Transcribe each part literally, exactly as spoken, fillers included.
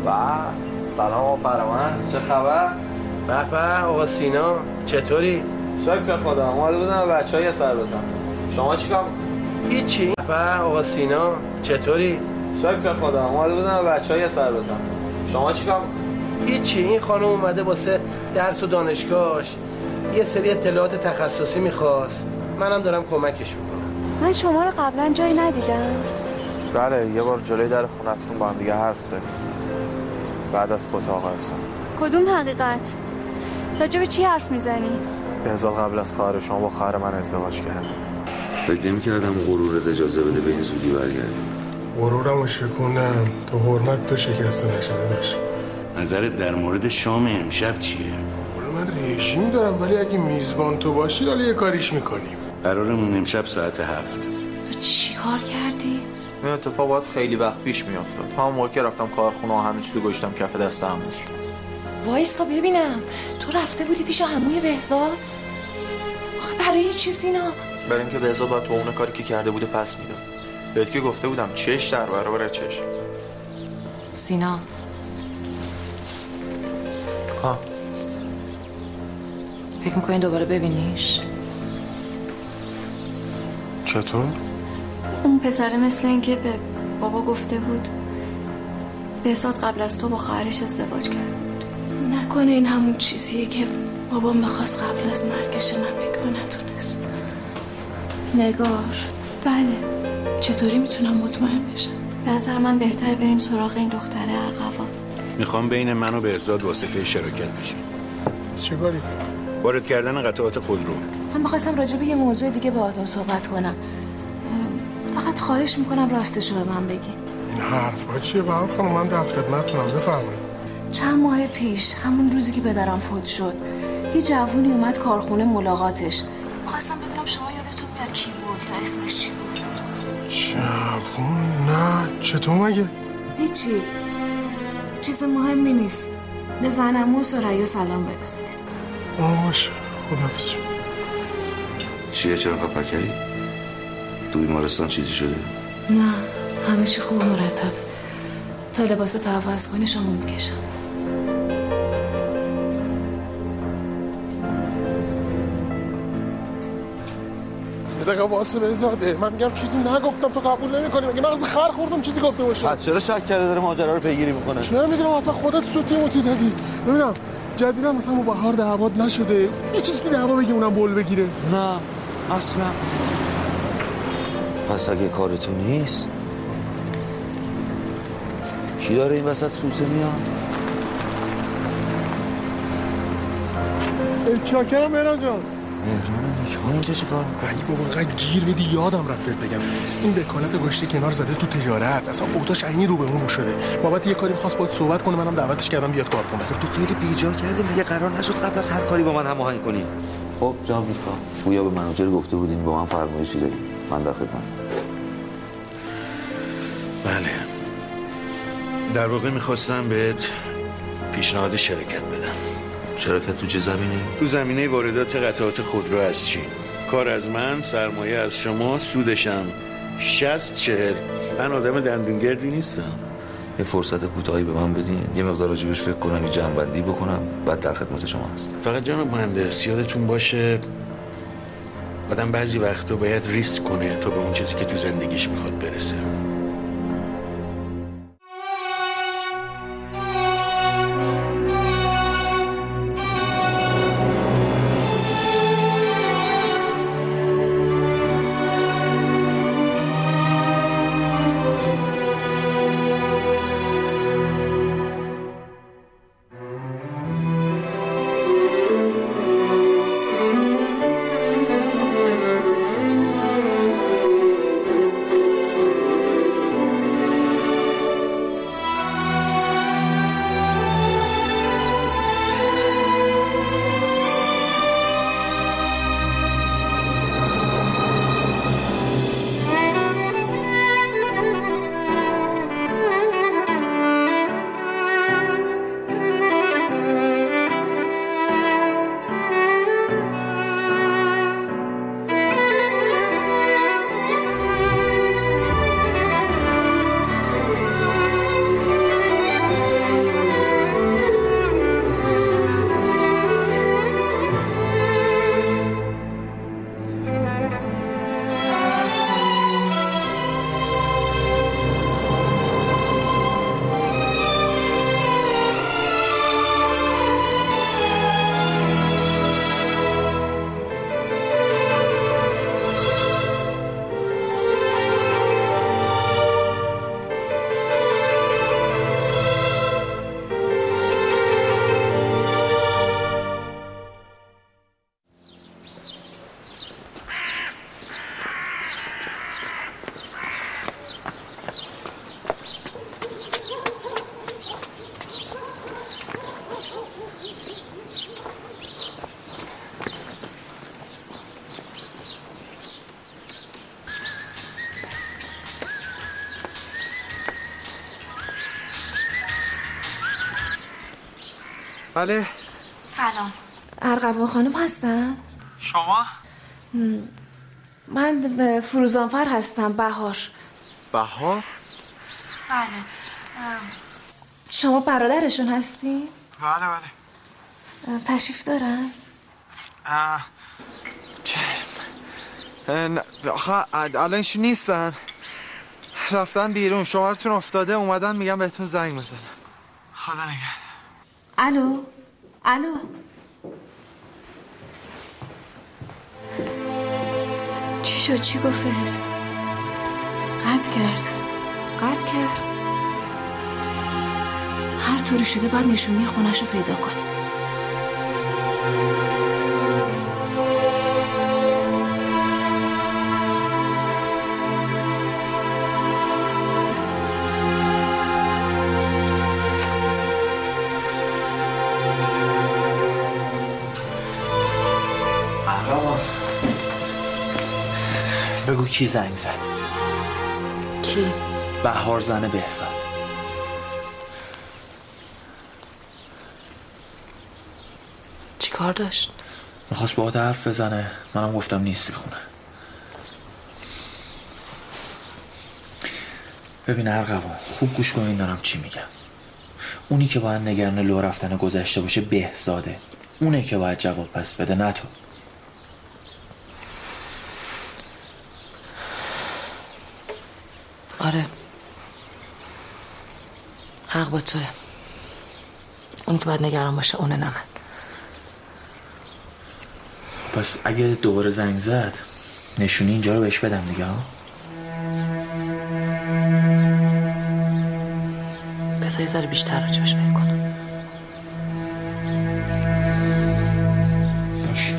و سلام آقا فرامرز، چه خبر؟ به به آقا سینا، چطوری؟ شکر خدا، اومده بودم بچه‌ها یه سر بزنم. شما چیکار می‌کنید؟ هیچی. به آقا سینا، چطوری؟ شکر خدا، اومده بودم بچه‌ها یه سر بزنم. شما چیکار می‌کنید؟ هیچی. این خانم اومده واسه درس و دانشگاهش یه سری اطلاعات تخصصی می‌خواست. منم دارم کمکش می‌کنم. من شما رو قبلا جایی ندیدم. بله، یه بار جلوی در خونتون با هم دیگه حرف زدیم. بعد از فوت آقا حسن. کدوم حقیقت؟ راجع به چی حرف میزنی؟ بهزاد قبل از خواهر شما با خواهر من ازدواج کرد. فکر نمی‌کردم غرورت اجازه بده به این زودی برگردی. غرورمو شکونم تو حرمت تو شکسته نشده داشت. نظرت در مورد شام امشب چیه؟ من رژیم دارم ولی اگه میزبان تو باشی حالا یه کاریش میکنیم. قرارمون امشب ساعت هفت. تو چی کار کردی؟ این اتفاق باید خیلی وقت پیش میافتاد. همون موقع که رفتم کارخونه و همه چیزو گذاشتم کف دست عموش. وایسا ببینم، تو رفته بودی پیش عموی بهزاد؟ آخه برای چی سینا؟ برای اینکه بهزاد باید تو اون کاری که کرده بوده پس میداد. بهت که گفته بودم چش در برابر چش. سینا ها، فکر میکنی دوباره ببینیش؟ چطور؟ اون پسره مثل اینکه به بابا گفته بود بهزاد قبل از تو با خواهرش ازدواج کرده بود. نکنه این همون چیزیه که بابا میخواست قبل از مرگش من بگه و نتونست. نگار. بله. چطوری میتونم مطمئن بشم؟ به نظر من بهتره بریم سراغ این دختره ارغوان. میخوام بین من و بهزاد واسطه شراکت بشیم. چه کاری؟ وارد کردن قطعات خودرو. من میخواستم راجع به یه موضوع دیگه باهاتون صحبت کنم. فقط خواهش میکنم راستشو به من بگین. این حرفا چیه بهار خانم؟ من در خدمتتونم، بفرمایید. چند ماه پیش همون روزی که پدرم فوت شد یه جوونی اومد کارخونه ملاقاتش. میخواستم ببینم شما یادتون میاد کی بود یا اسمش چی بود؟ جوون؟ نه. چطور مگه؟ هیچی، چیز مهمی نیست. به زنم و سریا سلام برسونید. آه باشه، خداحافظ. چیه چرا پکری؟ تو بیمارستان چیزی شده؟ نه، همه چی خوب مرتب. تا لباسو عوض کنی شما میکشم. یه دقیقه واسه بهزاده، من میگم چیزی نگفتم تو قبول نمی‌کنی. مگه مغز خر خوردم چیزی گفته باشه؟ پس چرا شک کرده داره ماجرا رو پیگیری میکنه؟ چه میدونم، حتما خودت سوتی موتی دادی. ببینم جدیدا مثلا با بهار دعوات نشده؟ یه چیزی تو دعوا بگی اونم بول بگیره. نه اصلا. پس اگه کارتون نیست کی داره این وسط سوسه میاد؟ چاکرم مهران جان. مهران نیک‌ها اینجا چی کار می‌کنه؟ ای بابا انقدر گیر میدی یادم رفت بگم. این وکالت گشته کنار زده تو تجارت، اصلا اوتاش عینی رو به اون رو شده. بابت یه کاری می‌خواست باهات صحبت کنه، منم دعوتش کردم بیاد کارخونه. خب تو خیلی بیجا کردی، میگه قرار نشد قبل از هر کاری با من هماهنگ کنی. خب جان می‌خوام. گویا به مناجر گفته بودین با من فرمایشی دارین. من در خدمتم. بله، در واقع میخواستم بهت پیشنهاد شرکت بدم. شرکت تو چه زمینی؟ تو زمینه واردات قطعات خودرو از چین. کار از من، سرمایه از شما، سودشم شصت چهل. من آدم دندونگردی نیستم. یه فرصت کوتاهی به من بدین، یه مقدار راجبش فکر کنم، یه جمع‌بندی بکنم، بعد در خدمت شما هستم. فقط جناب مهندس یادتون باشه آدم بعضی وقتا باید ریسک کنه تا به اون چیزی که تو زندگیش میخواد برسه. بله. سلام. ارغوان خانم هستن؟ شما؟ من فروزانفر هستم. بهار. بهار؟ بله. شما برادرشون هستی؟ بله بله. تشریف دارن؟ آه. چه؟ آخه الانش نیستن، رفتن بیرون. شوهرتون افتاده، اومدن میگم بهتون زنگ بزنم. خدا نگهدار. الو الو. چی شد؟ چی گفت فهد؟ قطع کرد. قطع کرد؟ هر طوری شده باید نشونی خونش رو پیدا کنیم. بگو کی زنگ زد؟ کی؟ بهار زن بهزاد. چی کار داشت؟ میخواست باهات حرف بزنه، منم گفتم نیستی خونه. ببین ارغوان، خوب گوش کن دارم چی میگم. اونی که باید نگران لو رفتن گذشته باشه بهزاده. اونه که باید جواب پس بده، نه تو. آره، حق با توه. اون که باید نگران باشه اونه، نه من. پس اگه دوباره زنگ زد نشونی اینجا رو بهش بدم دیگه. ها بذار یه ذره بیشتر راجبش فکر کنم. باشه.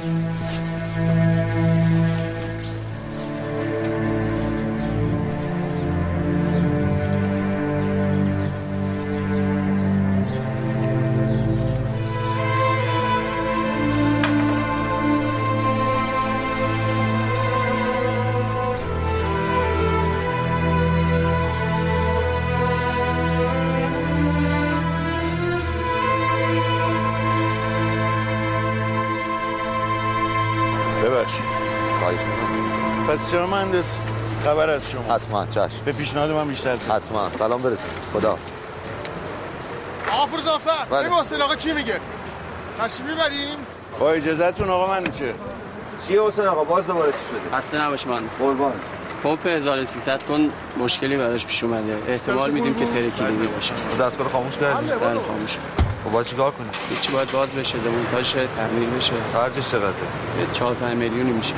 پس چرا مهندس خبر از شما؟ حتما چشم. به پیشنهاد من بیشتر زد. حتما سلام برسون. خدا. آقا فروزانفر بگو حسین آقا چی میگه؟ تشریف میبریم؟ با اجازهتون آقا من چه؟ چیه حسین آقا باز دوباره چی شده؟ خسته نباش مهندس. قربان. پمپ هزار و سیصد کن مشکلی براش پیش اومده. احتمال میدیم که ترکیدگی باشه. دستگاه خاموش کردی؟ بله خاموش. خب باید چیکار کنیم؟ هیچی، باید باز بشه، دمونتاژ تعمیر بشه. خرجش چقدره؟ چهار پنج میلیونی میشه.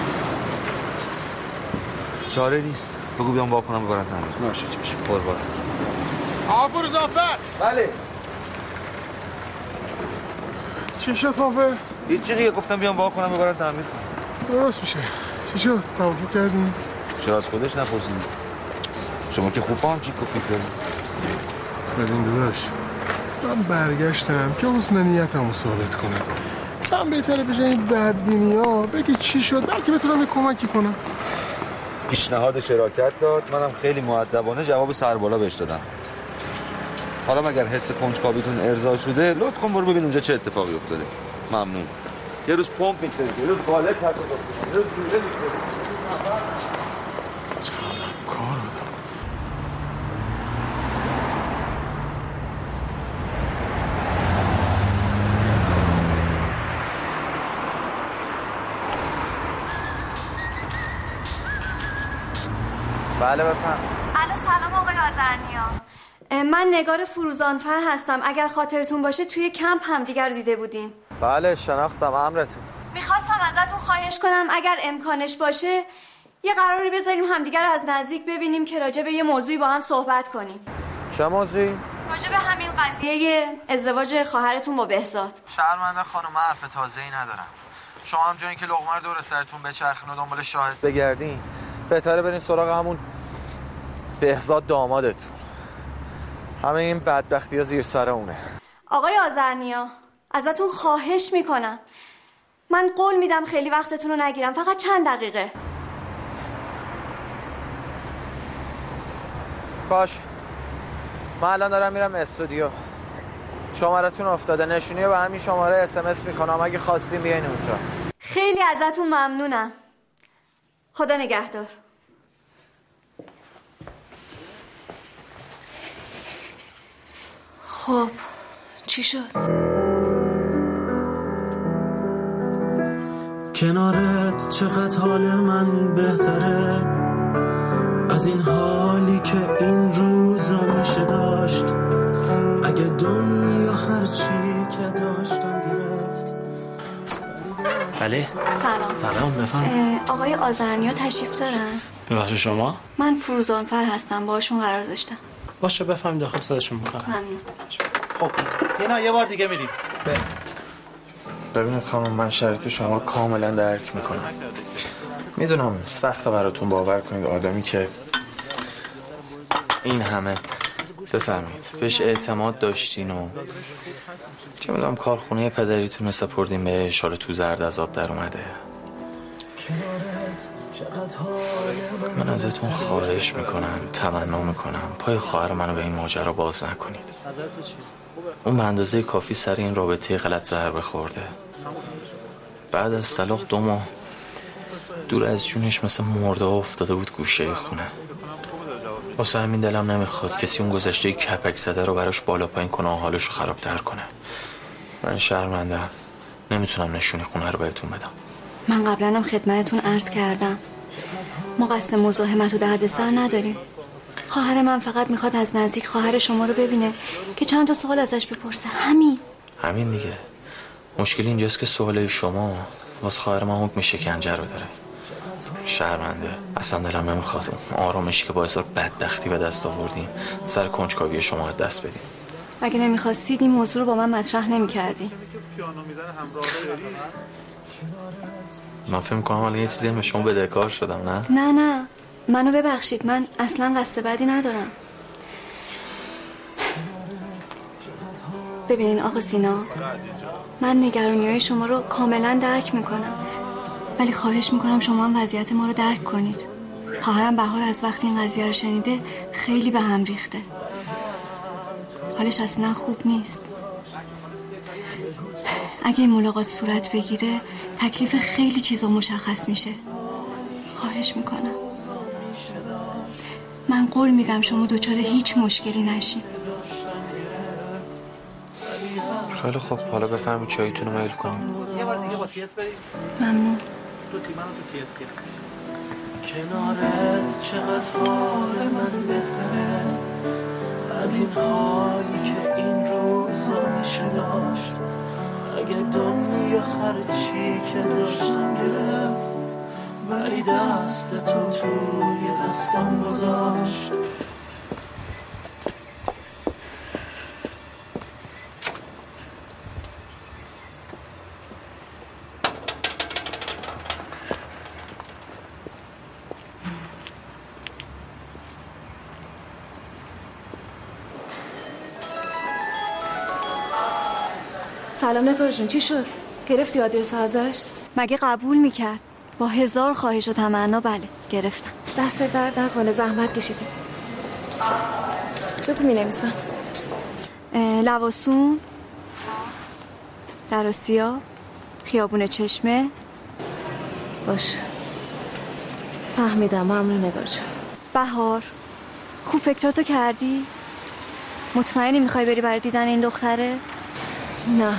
چاره نیست. بگو بیام واکنم ببرن تعمیر. باشه چشم. قربان. آقا فروزانفر. بله. چی شد پمپه؟ هیچ دیگه، گفتم بیام واکنم ببرن تعمیر. درست میشه. چی شد؟ توافق کردین؟ چرا از خودش نپرسیدی؟ شما که خوب با هم چی کپی کردی؟ ببین داداش، من برگشتم که حسن نیتمو ثابت کنم. من بهتره به جای این بدبینی ها بگی چی شد، بلکه بتونم یه کمکی کنم. پیشنهاد شراکت داد، منم خیلی مؤدبانه جواب سربالا بهش دادم. حالا مگر حس کنجکاویتون ارضا شده، لطف کن برو ببین اونجا چه اتفاقی افتاده. ممنون. یه روز پمپ می‌کنید، یه روز قالب تصادف می‌کنید، یه روز دوله می‌کنید. چقدر کار آدم. بله بفهم. الو سلام آقای آذرنیا. من نگار فروزانفر هستم. اگر خاطرتون باشه توی کمپ هم دیگر دیده بودیم. بله شناختم. امرتون. میخواستم ازتون خواهش کنم اگر امکانش باشه یه قراری بذاریم همدیگر از نزدیک ببینیم که راجع به یه موضوعی با هم صحبت کنیم. چه موضوعی؟ راجع به همین قضیه ازدواج خواهرتون با بهزاد. شرمنده خانم، من حرف تازه‌ای ندارم. شما هم جایی که لقمه رو دور سرتون بچرخین و دنبال شاهد بگردین بهتره برین سراغ همون بهزاد دامادتون. همه این بدبختی ها زیر سر اونه. آقای آذرنیا ازتون خواهش میکنم، من قول میدم خیلی وقتتون رو نگیرم، فقط چند دقیقه. باش، من الان دارم میرم استودیو. شمارتون افتاده، نشونی به همین شماره اس ام اس میکنم، اگه خواستیم بیاین اونجا. خیلی ازتون ممنونم. خدا نگهدار. خب چی شد؟ کنارت چقدر حال من بهتره از این حالی که این روزا میشه داشت. اگه دنیا هرچی که داشتم گرفت. بله سلام. سلام بفرم. آقای آذرنیا تشریف دارن؟ ببخشید شما؟ من فروزانفر هستم، باهاشون قرار داشتم. باشه بفهم داخل صداشون میکنم. ممنون. خب سینا یه بار دیگه میریم. ببینید خانم، من شرایط شما رو کاملا درک میکنم. میدونم سخته براتون باور کنید آدمی که این همه بفرمایید بهش اعتماد داشتین و چه میدونم کارخونه پدریتون رو سپردین به اشاره تو زرد از آب در اومده. من ازتون خواهش میکنم، تمنا میکنم پای خواهر منو به این ماجرا باز نکنید. اون به اندازه کافی سر این رابطه غلط ضربه خورده. بعد از طلاق دو ماه دور از جونش مثل مرده افتاده بود گوشه خونه. واسه همین دلم نمیخواد کسی اون گذشته کپک زده رو براش بالا پایین کنه و حالشو خرابتر کنه. من شرمندم، نمیتونم نشونی خونه رو بهتون بدم. من قبلا هم خدمتتون عرض کردم ما قصد مزاحمت و دردسر نداریم. خواهر من فقط میخواد از نزدیک خواهر شما رو ببینه که چند تا سوال ازش بپرسه. همین همین دیگه. مشکل اینجاست که سوالای شما واسه خواهر من حکم شکنجه رو داره. شرمنده، اصلا دلم نمیخواد اون آرامشی که باعث بدبختی به دست آوردیم سر کنجکاوی شما دست بدیم. اگه نمیخواستید این موضوع رو با من مطرح نمیکردی. من فکر میکنم حالا یه چیزی به شما بدهکار شدم. نه نه نه منو ببخشید، من اصلا قصد بدی ندارم. ببینین آقا سینا، من نگرانی‌های شما رو کاملا درک میکنم، ولی خواهش میکنم شما هم وضعیت ما رو درک کنید. خواهرم بهار از وقتی این قضیه رو شنیده خیلی به هم ریخته. حالش اصلا خوب نیست. اگه این ملاقات صورت بگیره تکلیف خیلی چیزا مشخص میشه. خواهش میکنم. من قول میدم شما دوچار هیچ مشکلی نشین. خیلی خوب، حالا بفرمایید چایتون رو میل کنید. یه بار دیگه با تیس بریم. ممنون. تو تیمانو تو تیس گرفت. کنارت چقدر حال من بهتره از این حالی که این روزا میشه داشت. اگه دنیا هرچی که داشتم گرفت ولی دست تو توی دستم گذاشت. سلام نگار جون، چی شد؟ گرفتی آدرس ازش؟ مگه قبول میکرد؟ با هزار خواهش و تمنا بله گرفتم. دست درد نکنه، زحمت کشیدی. بگو می نویسم. لواسون، دراسیا، خیابون چشمه. باشه فهمیدم. ممنون نگار جون. بهار، خوب فکراتو کردی؟ مطمئنی میخوای بری برای دیدن این دختره؟ نه،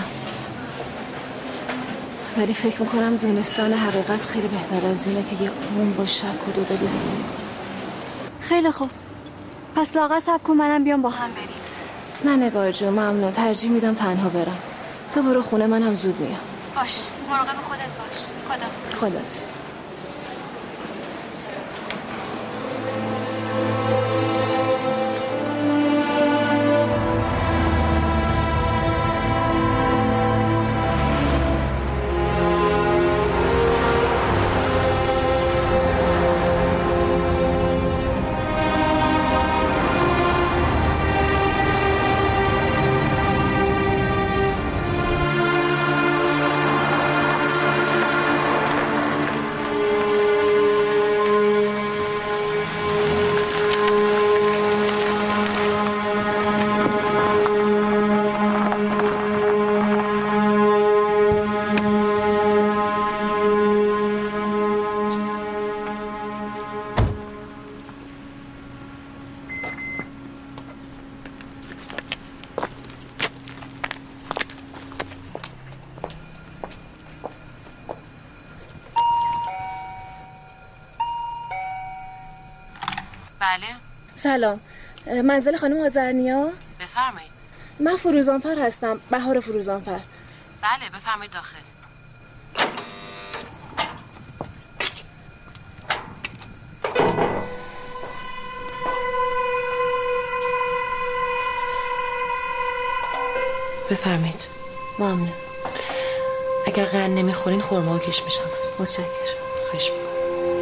ولی فکر میکنم دونستان حقیقت خیلی بهتر از اینه که یه قوم با شک و دودادی زندگی کنه. خیلی خوب، پس لاغر صبر کن منم بیام با هم بریم. نه نگار جون ممنون، ترجیح میدم تنها برم. تو برو خونه، من هم زود میام. باش، مراقب خودت باش. خدا خداحافظ. بله. سلام، منزل خانم آذرنیا؟ بفرمایید. من فروزانفر هستم، بهار فروزانفر. بله بفرمایید داخل. بفرمایید. ممنون. اگر قند نمیخورین خورما و کشمش هم هست. متشکرم. خوش می‌کنم.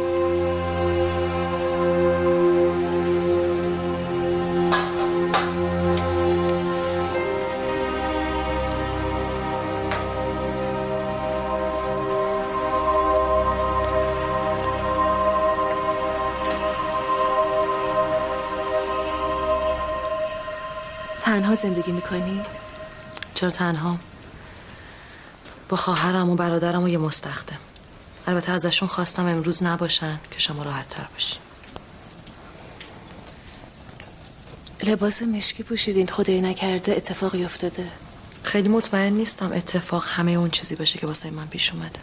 تنها زندگی میکنید؟ چرا تنها؟ با خواهرم و برادرم و یه مستخدم. البته ازشون خواستم امروز نباشن که شما راحت تر باشین. لباس مشکی پوشیدین، خدایی نکرده اتفاقی افتاده؟ خیلی مطمئن نیستم اتفاق همه اون چیزی باشه که واسه من پیش اومده.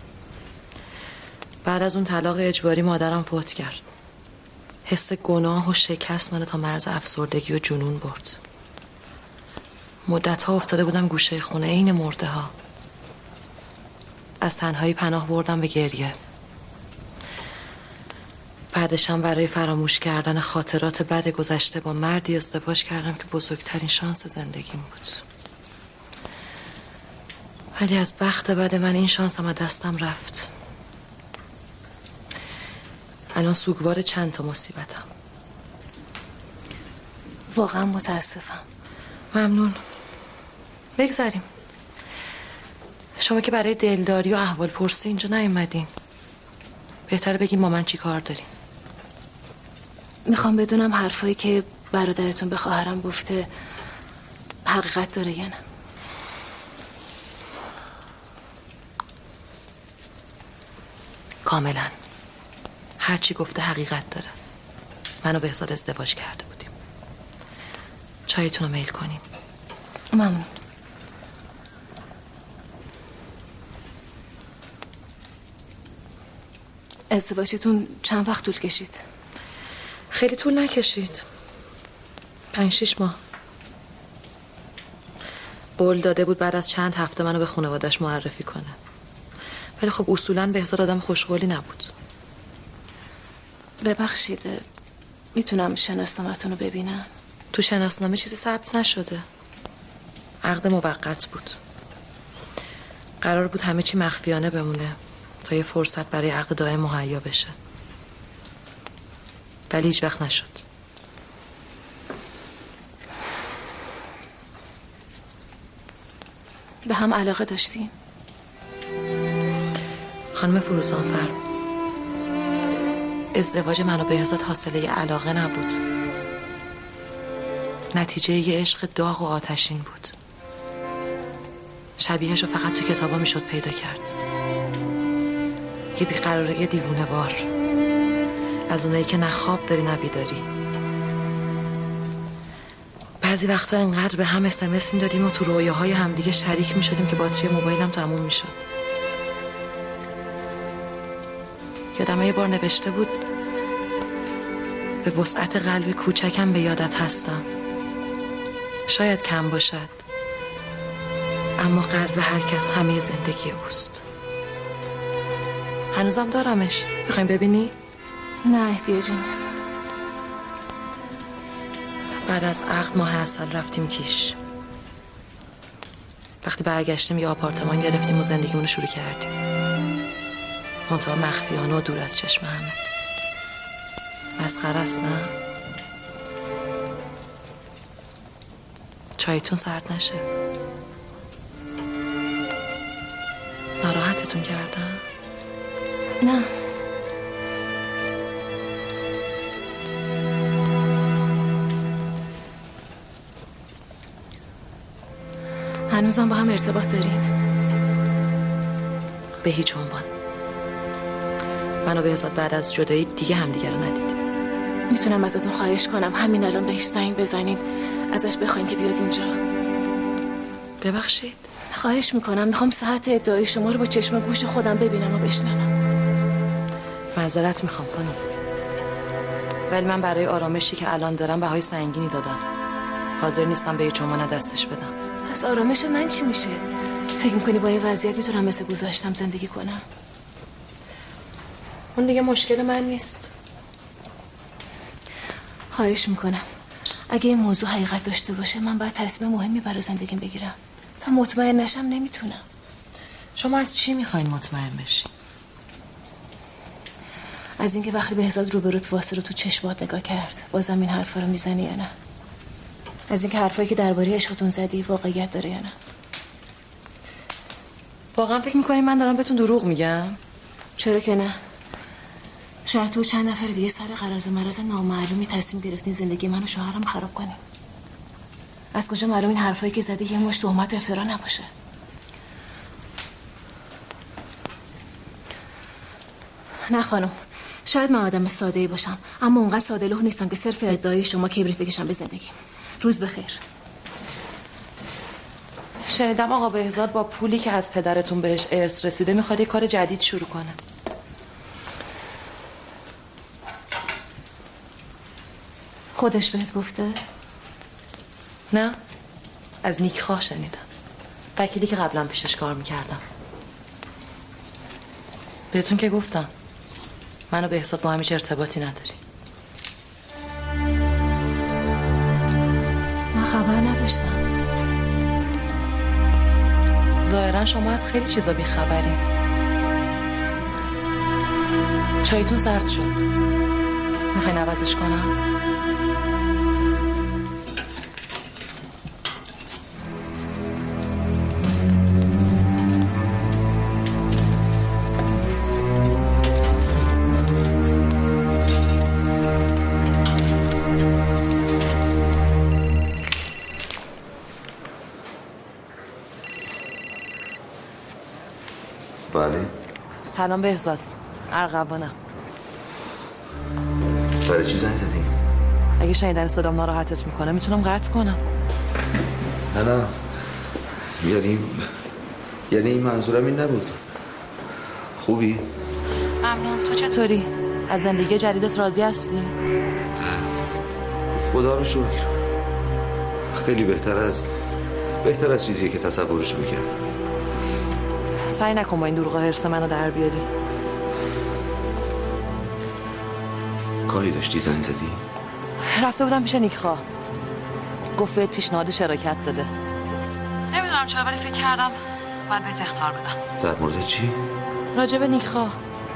بعد از اون طلاق اجباری مادرم فوت کرد. حس گناه و شکست منو تا مرز افسردگی و جنون برد. مدت ها افتاده بودم گوشه خونه عین مرده ها. از تنهایی پناه بردم به گریه. بعدشم برای فراموش کردن خاطرات بد گذشته با مردی ازدواج کردم که بزرگترین شانس زندگیم بود. ولی از بخت بد من این شانس هم از دستم رفت. الان سوگوار چند تا مصیبتم. واقعا متاسفم. ممنون. بگذاریم. شما که برای دلداری و احوال پرسی اینجا نیومدین. بهتره بگیم با من چی کار دارین. میخوام بدونم حرفایی که برادرتون به خواهرم گفته حقیقت داره یا نه. کاملا. هرچی گفته حقیقت داره. من و بهزاد ازدواج کرده بودیم. چایتون رو میل کنیم. ممنون. ازدواجتون چند وقت طول کشید؟ خیلی طول نکشید. پنج شیش ماه. قول داده بود بعد از چند هفته منو به خانواده‌اش معرفی کنه. ولی خب اصولاً بهزاد آدم خوشقولی نبود. ببخشید، میتونم شناسنامه‌تون رو ببینم؟ تو شناسنامه چیزی ثبت نشده. عقد موقت بود. قرار بود همه چی مخفیانه بمونه تا یه فرصت برای عقد دائم مهیا بشه. ولی هیچ وقت نشد. به هم علاقه داشتین؟ خانم فروزانفر، ازدواج من و بهزاد حاصله علاقه نبود. نتیجه یه عشق داغ و آتشین بود. شبیهش رو فقط تو کتابا میشد پیدا کرد. یه بیقراره دیوونه وار، از اونایی که نه خواب داری نه بیداری. بعضی وقتا انقدر به هم اس ام اس میدادیم و تو رویاهای همدیگه شریک میشدیم که باتری موبایلم تموم میشد. یادم یه بار نوشته بود به وسعت قلب کوچکم به یادت هستم. شاید کم باشد، اما قلب هر کس همه زندگی اوست. هنوزم دارمش. میخوایم ببینی؟ نه احتیاجی نیست. بعد از عقد ماه عسل رفتیم کیش. وقتی برگشتیم یه آپارتمان گرفتیم و زندگیمون رو شروع کردیم. منتها مخفیانه و دور از چشم همه. مسخره است نه؟ چایتون سرد نشه. ناراحتتون کردم؟ نه. هنوزم با هم ارتباط دارین؟ به هیچ عنوان. من و بهزاد بعد از جدایی دیگه همدیگه رو ندیدیم. میتونم ازتون خواهش کنم همین الان بهش زنگ بزنین، ازش بخواین که بیاد اینجا؟ ببخشید؟ خواهش میکنم، میخوام ساعت ادعای شما رو با چشم گوش خودم ببینم و بشنوم. معذرت میخوام خانم. ولی من برای آرامشی که الان دارم بهای سنگینی دادم. حاضر نیستم به هیچ عنوان دستش بدم. از آرامش من چی میشه؟ فکر میکنی با این وضعیت میتونم مثل گذاشتم زندگی کنم؟ اون دیگه مشکل من نیست. خواهش میکنم اگه این موضوع حقیقت داشته باشه من باید تصمیم مهمی برای زندگیم بگیرم. تا مطمئن نشم نمیتونم. شما از چی میخواین مطمئن بشی؟ از اینکه وقتی بهزاد روبروت واسه رو تو چشمات نگاه کرد بازم این حرفا رو میزنی یا نه؟ از اینکه حرفایی که درباره عشقتون زدی واقعیت داره یا نه؟ واقعا فکر میکنی من دارم بهتون دروغ میگم؟ چرا که نه؟ شاید تو چند نفر دیگه سر قراض مرز نامعلومی تصمیم گرفتین زندگی من و شوهرم خراب کنین. از کجا معلوم این حرفایی که زدی یه مشت تهمت و افترا نباشه؟ نه خانم، شاید من آدم ساده‌ای باشم اما اونقدر ساده لوح نیستم که صرف ادعای شما کبریت بکشم به زندگی. روز بخیر. شنیدم آقا بهزاد با پولی که از پدرتون بهش ارث رسیده میخواد یه کار جدید شروع کنه. خودش بهت گفته؟ نه، از نیک خواه شنیدم. وکیلی که قبلا پیشش کار میکردم. بهتون که گفتم من و بهزاد با هم هیچ ارتباطی نداری. من خبر نداشتم. ظاهرا شما از خیلی چیزا بیخبری. چایتون سرد شد. میخواین عوضش کنم؟ بله. سلام بهزاد، ارغوانم. برای چی زنگ زدی؟ اگه شنیدن صدام ناراحتت میکنه میتونم قطع کنم. نه نه یعنی یعنی این منظورم این نبود. خوبی؟ ممنون. تو چطوری؟ از زندگی جدیدت راضی هستی؟ خدا رو شکر. خیلی بهتر از بهتر از چیزیه که تصورش میکردم. سعی نکن با این دروغ و حرص منو در بیاری. کاری داشتی زنگ زدی؟ رفته بودم پیش نیکخواه. گفت بهت پیشنهاد شراکت داده. نمیدونم چرا ولی فکر کردم باید بهت اخطار بدم. در مورد چی؟ راجب نیکخواه.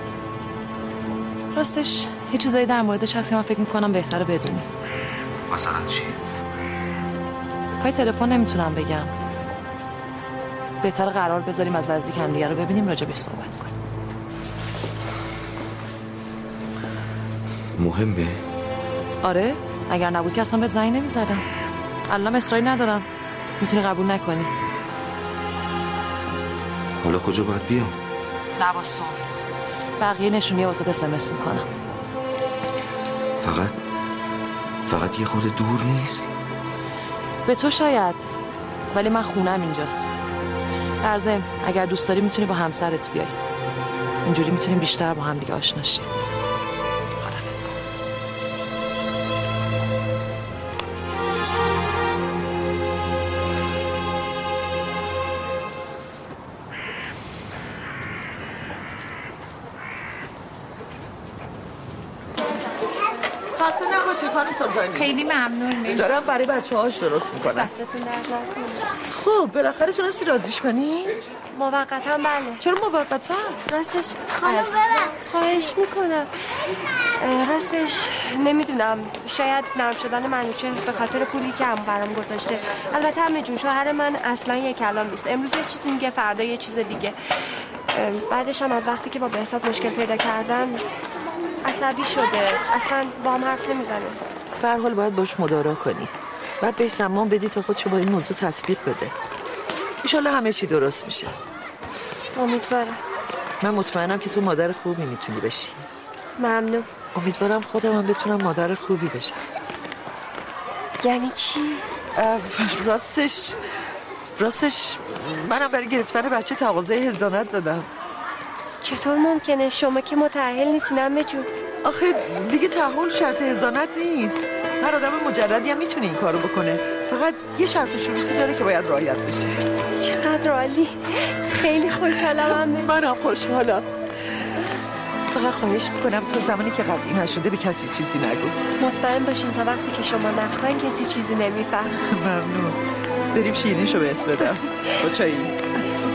راستش یه چیزایی در موردش هست که من فکر میکنم بهتره بدونی. مثلا چی؟ پای تلفن نمیتونم بگم. بهتر قرار بذاریم از نزدیک هم دیگه رو ببینیم راجبش صحبت کنیم. مهمه؟ آره، اگر نبود که اصلا بهت زنگ نمیزدم. الان اصراری ندارم. میتونی قبول نکنی. حالا کجا باید بیام؟ لباسون. بقیه نشونی واسه اس ام اس میکنم. فقط فقط یه خورده دور نیست؟ به تو شاید، ولی من خونم اینجاست. در ضمن اگر دوست داری میتونی با همسرت بیای. اینجوری میتونیم بیشتر با هم دیگه آشنا شیم. خداحافظ. خسته نباشی خانم سلطانی. خیلی ممنون. دارم برای بچه هاش درست میکنم. دستتون درد نکنه. خب بالاخره تونستی رازیش کنی؟ موقتا بله. چرا موقتا؟ راستش خانم ببخش. خواهش میکنم. راستش نمیدونم، شاید نرم شدن منوچه به خاطر پولی که هم برام گذاشته. البته همه جون شوهر من اصلا یک کلام نیست. امروز یه چیزی میگه فردا یه چیز دیگه. بعدش هم از وقتی که با بهزاد مشکل پیدا کردم عصبی شده، اصلا با هم حرف نمیزنه. به هر حال باید باش مدارا کنی، باید بهش زمان بدی تا خودشو با این موضوع تطبیق بده. انشالله همه چی درست میشه. امیدوارم. من مطمئنم که تو مادر خوبی میتونی بشی. ممنون. امیدوارم خودم هم بتونم مادر خوبی بشم. یعنی چی؟ راستش راستش منم برای گرفتن بچه تقاضای حضانت دادم. چطور ممکنه؟ شما که متأهل نیستین عمه جون. آخه دیگه تحول شرط هزانت نیست. هر آدم مجردی هم میتونه این کارو بکنه، فقط یه شرط و شروطی داره که باید رعایت بشه. چقدر عالی، خیلی خوشحالم. منم خوشحالم. فقط خواهش میکنم تا زمانی که قطعی نشده به کسی چیزی نگو. مطمئن باشین تا وقتی که شما نخواین کسی چیزی نمیفهم. ممنون. بریم شیرینیشو بهت بدم. با چایی.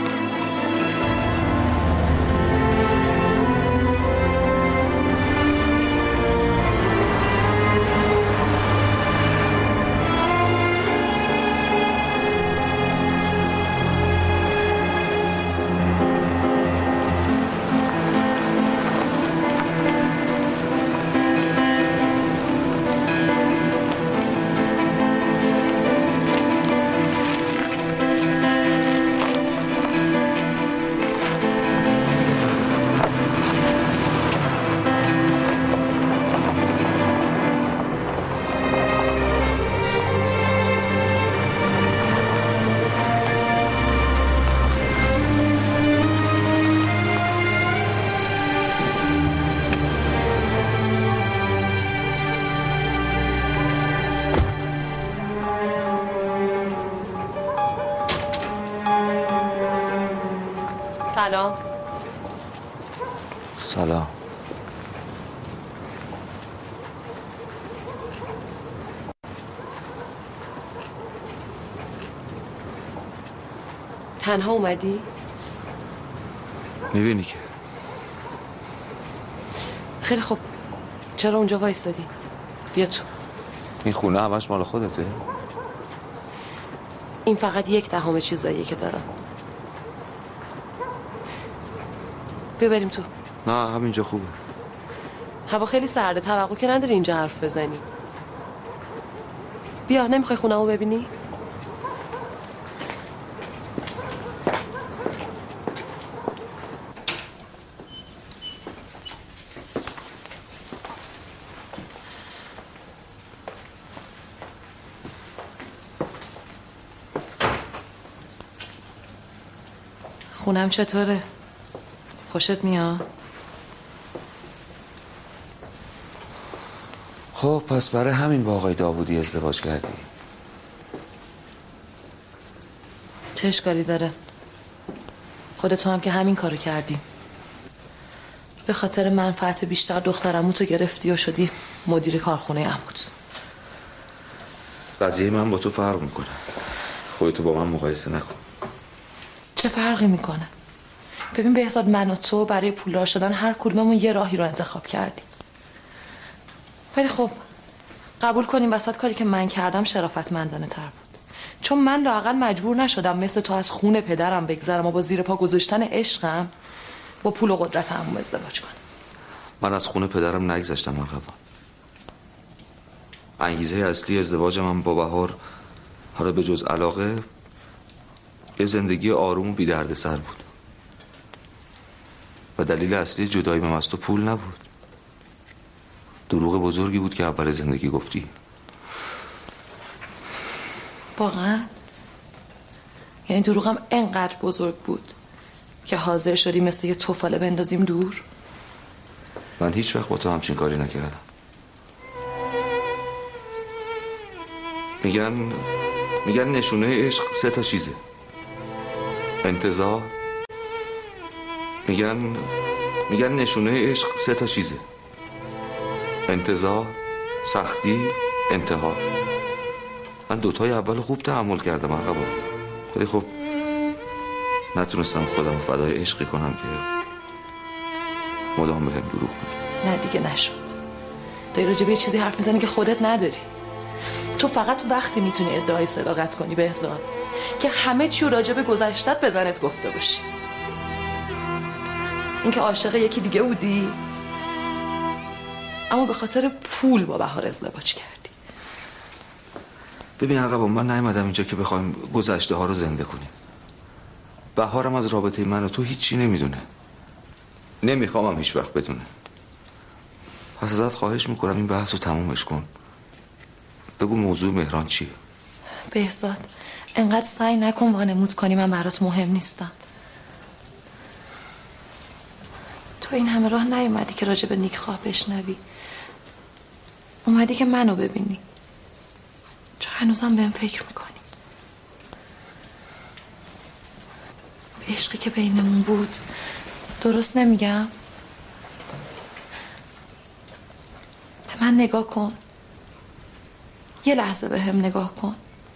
سلام. سلام. تنها اومدی؟ میبینی که. خیلی خوب. چرا اونجا وایسادی؟ بیا تو. این خونه همش مال خودته؟ این فقط یک دهم چیزاییه که دارم. بیا بریم تو. نه همینجا خوبه. هوا خیلی سرده، توقع که نداری اینجا حرف بزنی. بیا، نمیخوای خونه‌مو ببینی؟ خونم چطوره؟ خوشت میاد؟ خب پس برای همین با آقای داوودی ازدواج کردی؟ چه اشکالی داره؟ خودت هم که همین کارو کردی. به خاطر منفعت بیشتر دختر عموتو گرفتی و شدی مدیر کارخونه عموت. قضیه من با تو فرق میکنه. خودتو با من مقایسه نکن. چه فرقی میکنه؟ ببین بهزاد، من و تو برای پولدار شدن هر کدوممون یه راهی رو انتخاب کردیم. ولی خب قبول کنیم وسط کاری که من کردم شرافتمندانه تر بود. چون من لااقل مجبور نشدم مثل تو از خون پدرم بگذرم و با زیر پا گذاشتن عشقم با پول و قدرت عموم ازدواج کنم. من از خون پدرم نگذشتم مرحبا. انگیزه اصلی ازدواج من با بهار حالا به جز علاقه یه زندگی آروم و بی درد سر بود. و دلیل اصلی جدایی من از تو پول نبود. دروغ بزرگی بود که اول زندگی گفتی. واقعا؟ یعنی دروغم انقدر بزرگ بود که حاضر شدی مثل یه توفاله بندازیم دور؟ من هیچ وقت با تو همچین کاری نکردم. میگن میگن نشونه عشق سه تا چیزه. انتظار. میگن میگن نشونه عشق سه تا چیزه. انتظار، سختی، انتها. من دوتای اول خوب تحمل کردم مرحبا. ولی خب نتونستم خودم فدای عشقی کنم که مدام بهم دروغ میگی. نه دیگه نشد. داری راجع به یه چیزی حرف میزنی که خودت نداری. تو فقط وقتی میتونی ادعای صداقت کنی بهزاد که همه چی راجع به گذشتت به زنت گفته باشی. اینکه عاشق یکی دیگه بودی اما به خاطر پول با بهار ازدواج کردی. ببین عقبا، من نیومدم اینجا که بخوایم گذشته ها رو زنده کنیم. بهارم از رابطه من و تو هیچی نمیدونه. نمیخوامم هیچ وقت بدونه. پس ازت خواهش میکنم این بحث رو تمومش کن. بگو موضوع مهران چیه؟ بهزاد انقدر سعی نکن وانمود کنی من برات مهم نیستم. تو این همه راه نیومدی که راجع به نیک خواه بشنوی، اومدی که منو ببینی، چون هنوزم بهم فکر میکنی. به عشقی که بینمون بود درست نمیگم؟ به من نگاه کن، یه لحظه به هم نگاه کن.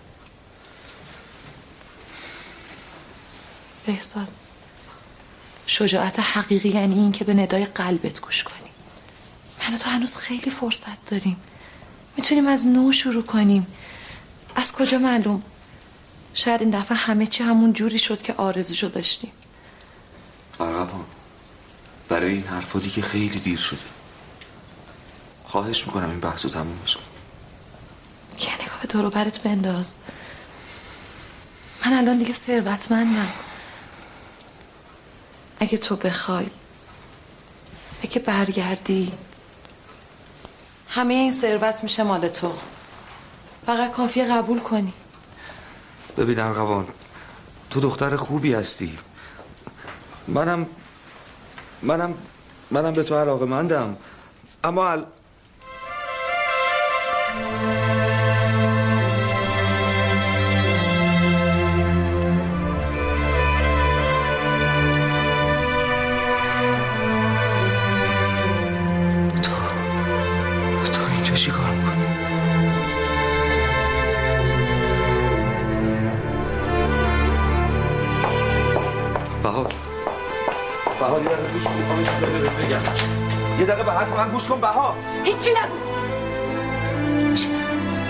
بهزاد، شجاعت حقیقی یعنی این که به ندای قلبت گوش کنی. من و تو هنوز خیلی فرصت داریم، میتونیم از نو شروع کنیم. از کجا معلوم؟ شاید این دفعه همه چی همون جوری شد که آرزوشو داشتیم. ارغوان، برای این حرفا دیگه خیلی دیر شده. خواهش میکنم این بحثو تمومش کن. یه نگاه به دور و برت بنداز. من الان دیگه ثروتمندم. اگه تو بخوای، اگه برگردی، همه این ثروت میشه مال تو. فقط کافیه قبول کنی. ببین ارغوان، تو دختر خوبی هستی. منم منم منم به تو علاقه‌مندم، اما ال... چی کار میکنی؟ بهار بهار یه دقیقه گوش کن، میخوام چیزی بهت بگم. یه دقیقه به حرف من گوش کن بهار. هیچی نگو. هیچی نگو.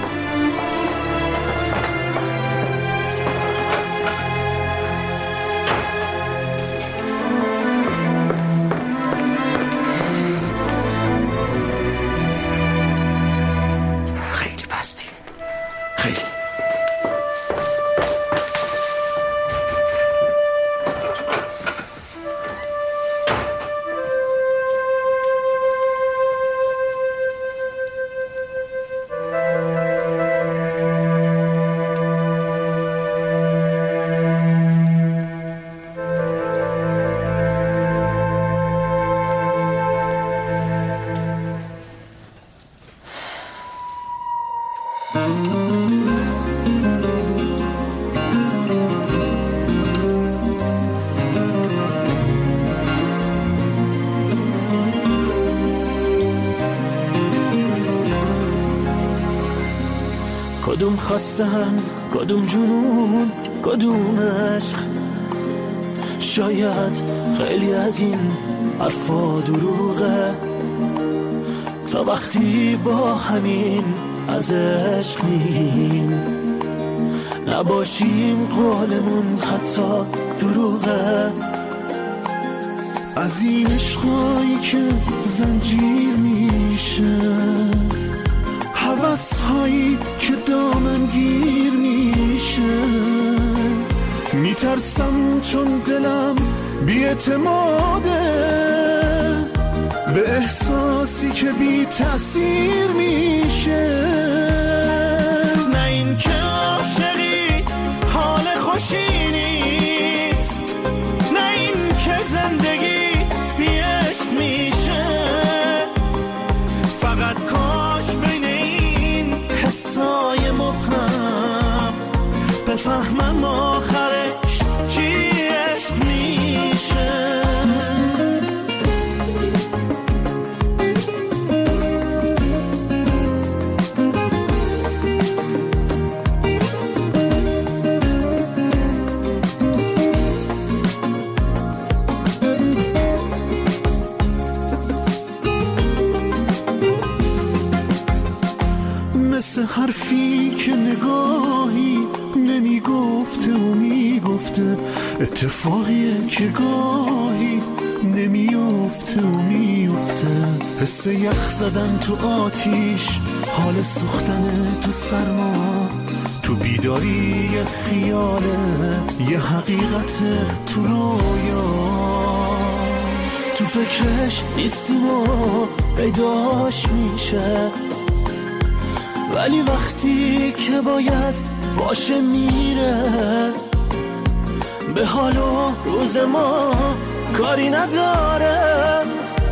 کدوم خواستن، کدوم جنون، کدوم عشق. شاید خیلی از این حرفا دروغه، تا وقتی با همین از عشق میگیم نباشیم قولمون حتی دروغه. از این عشقایی که زنجیر میشه، هوس‌هایی که دامنگیر میشه، میترسم چون دلم بی‌اعتماده به احساسی که بی تأثیر میشه. نه این که عاشقی حال خوشی نیست، نه این که زندگی بی عشق میشه. فقط کاش بین این حسای مبهم بفهمم آخرش چی عشق میشه. مثل حرفی که نگاهی نمیگفته و میگفته، اتفاقیه که گاهی نمیفته و میفته. حس یخ زدن تو آتیش، حال سوختن تو سرما، تو بیداری یه خیاله، یه حقیقت تو رویا. تو فکرش نیستیم و پیداش میشه، ولی وقتی که باید باشه میره. به حال و روز ما کاری نداره،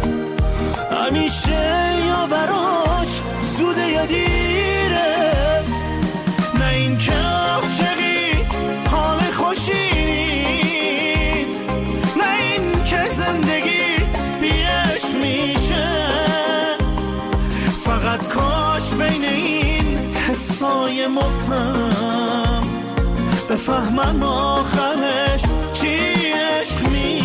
همیشه یا براش زوده یا دیره. نه این که عاشقی حال خوشی نیست، نه این که زندگی بی عشق میشه. فقط کاش بین این حسای مبهم بفهمم آخرش چی عشق میشه.